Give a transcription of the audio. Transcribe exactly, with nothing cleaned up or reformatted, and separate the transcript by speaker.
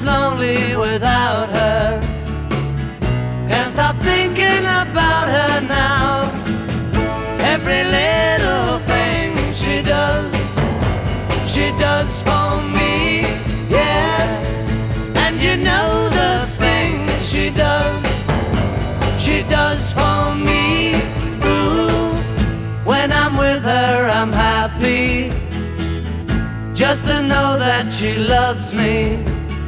Speaker 1: lonely without her. Can't stop thinking about her now. Every little thing she does, she does for me, yeah. And you know the things she does, she does for me. Ooh, when I'm with her I'm happy, just to know that she loves me.